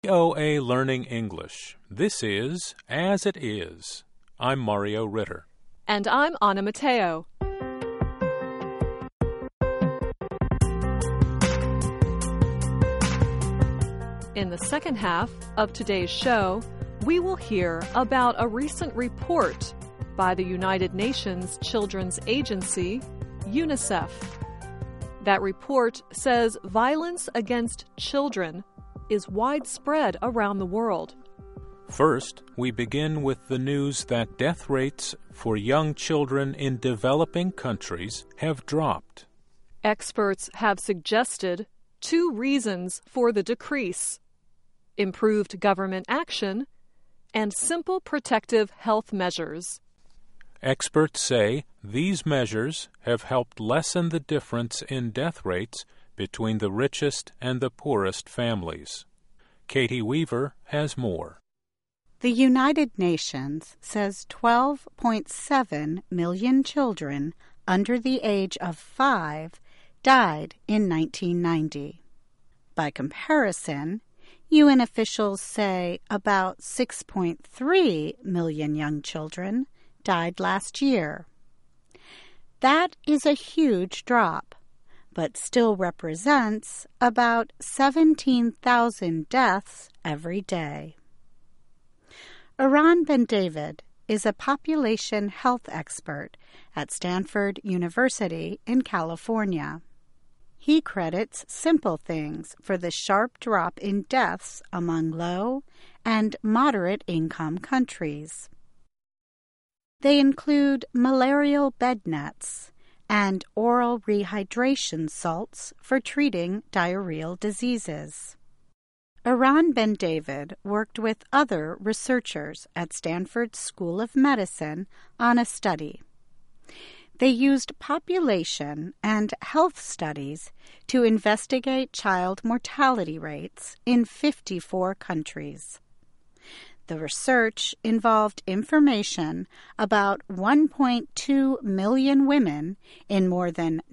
VOA Learning English. This is As It Is. I'm Mario Ritter. And I'm Anna Mateo. In the second half of today's show, we will hear about a recent report by the United Nations Children's Agency, UNICEF. That report says violence against children is widespread around the world. First, we begin with the news that death rates for young children in developing countries have dropped. Experts have suggested 2 reasons for the decrease: improved government action and simple protective health measures. Experts say these measures have helped lessen the difference in death rates between the richest and the poorest families. Katie Weaver has more. The United Nations says 12.7 million children under the age of 5 died in 1990. By comparison, UN officials say about 6.3 million young children died last year. That is a huge drop, but still represents about 17,000 deaths every day. Eran Ben David is a population health expert at Stanford University in California. He credits simple things for the sharp drop in deaths among low and moderate income countries. They include malarial bed nets and oral rehydration salts for treating diarrheal diseases. Eran Ben David worked with other researchers at Stanford School of Medicine on a study. They used population and health studies to investigate child mortality rates in 54 countries. The research involved information about 1.2 million women in more than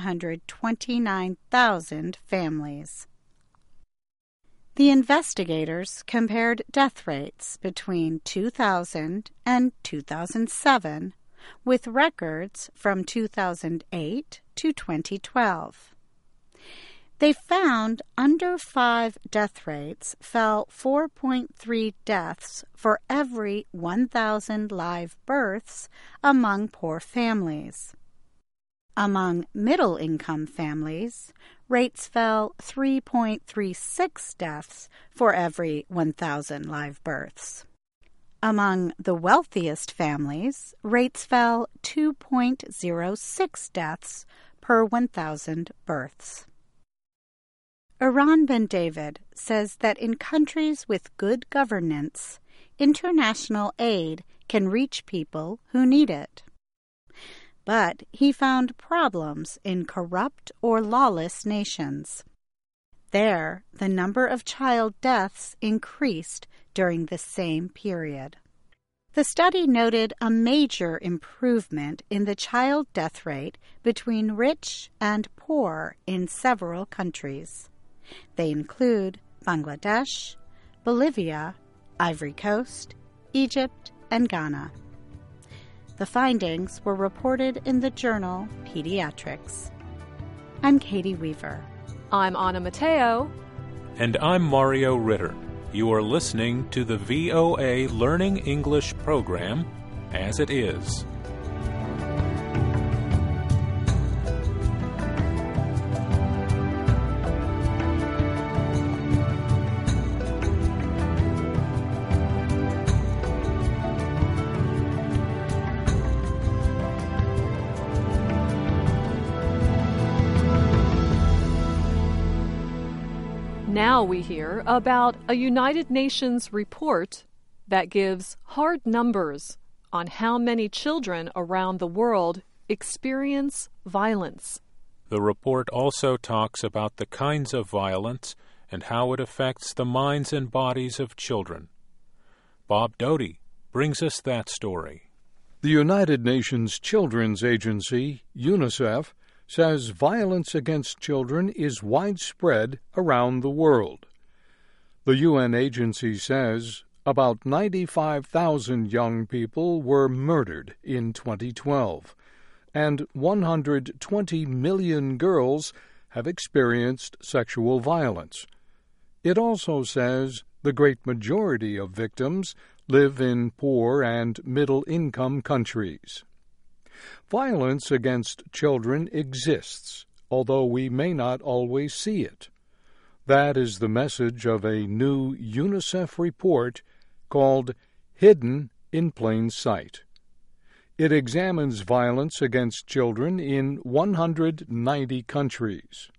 929,000 families. The investigators compared death rates between 2000 and 2007 with records from 2008 to 2012. They found under 5 death rates fell 4.3 deaths for every 1,000 live births among poor families. Among middle-income families, rates fell 3.36 deaths for every 1,000 live births. Among the wealthiest families, rates fell 2.06 deaths per 1,000 births. Eran Ben David says that in countries with good governance, international aid can reach people who need it. But he found problems in corrupt or lawless nations. There, the number of child deaths increased during the same period. The study noted a major improvement in the child death rate between rich and poor in several countries. They include Bangladesh, Bolivia, Ivory Coast, Egypt, and Ghana. The findings were reported in the journal Pediatrics. I'm Katie Weaver. I'm Anna Mateo. And I'm Mario Ritter. You are listening to the VOA Learning English program, As It Is. Now we hear about a United Nations report that gives hard numbers on how many children around the world experience violence. The report also talks about the kinds of violence and how it affects the minds and bodies of children. Bob Doty brings us that story. The United Nations Children's Agency, UNICEF, says violence against children is widespread around the world. The UN agency says about 95,000 young people were murdered in 2012, and 120 million girls have experienced sexual violence. It also says the great majority of victims live in poor and middle-income countries. Violence against children exists, although we may not always see it. That is the message of a new UNICEF report called Hidden in Plain Sight. It examines violence against children in 190 countries.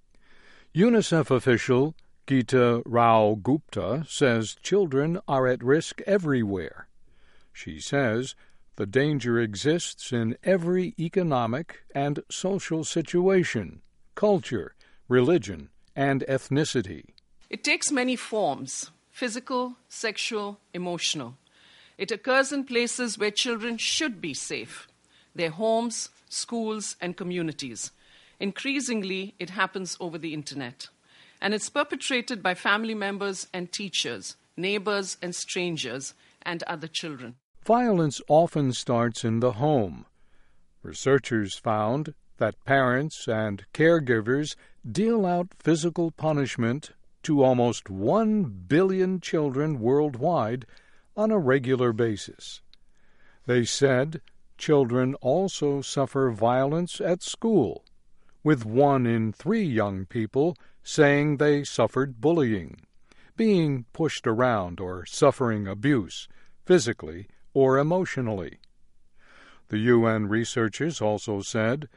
UNICEF official Geeta Rao Gupta says children are at risk everywhere. She says the danger exists in every economic and social situation, culture, religion, and ethnicity. It takes many forms: physical, sexual, emotional. It occurs in places where children should be safe: their homes, schools, and communities. Increasingly, it happens over the internet. And it's perpetrated by family members and teachers, neighbors and strangers, and other children. Violence often starts in the home. Researchers found that parents and caregivers deal out physical punishment to almost 1 billion children worldwide on a regular basis. They said children also suffer violence at school, with 1 in 3 young people saying they suffered bullying, being pushed around or suffering abuse, physically or emotionally. The UN researchers also said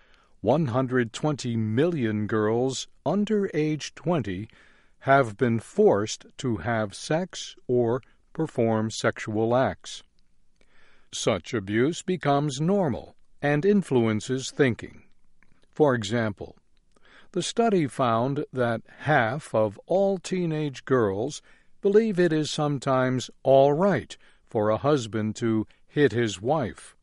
120 million girls under age 20 have been forced to have sex or perform sexual acts. Such abuse becomes normal and influences thinking. For example, the study found that half of all teenage girls believe it is sometimes all right for a husband to hit his wife.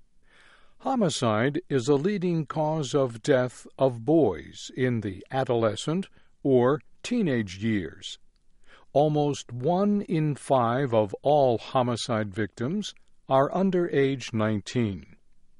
Homicide is a leading cause of death of boys in the adolescent or teenage years. Almost 1 in 5 of all homicide victims are under age 19.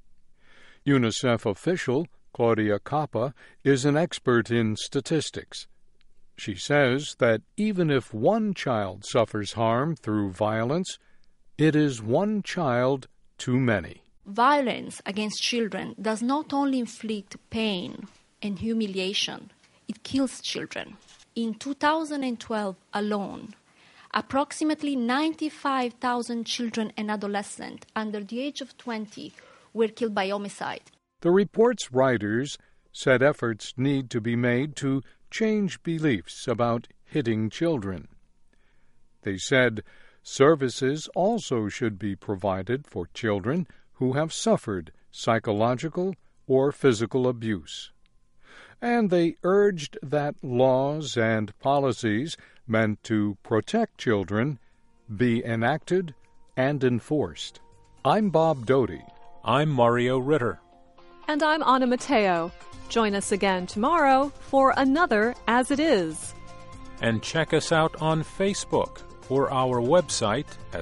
UNICEF official Claudia Coppa is an expert in statistics. She says that even if 1 child suffers harm through violence, it is 1 child too many. Violence against children does not only inflict pain and humiliation, it kills children. In 2012 alone, approximately 95,000 children and adolescents under the age of 20 were killed by homicide. The report's writers said efforts need to be made to change beliefs about hitting children. They said services also should be provided for children who have suffered psychological or physical abuse. And they urged that laws and policies meant to protect children be enacted and enforced. I'm Bob Doty. I'm Mario Ritter. And I'm Anna Matteo. Join us again tomorrow for another As It Is. And check us out on Facebook or our website at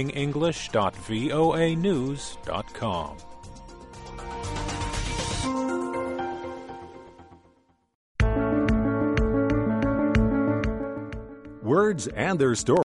learningenglish.voanews.com. Words and their stories.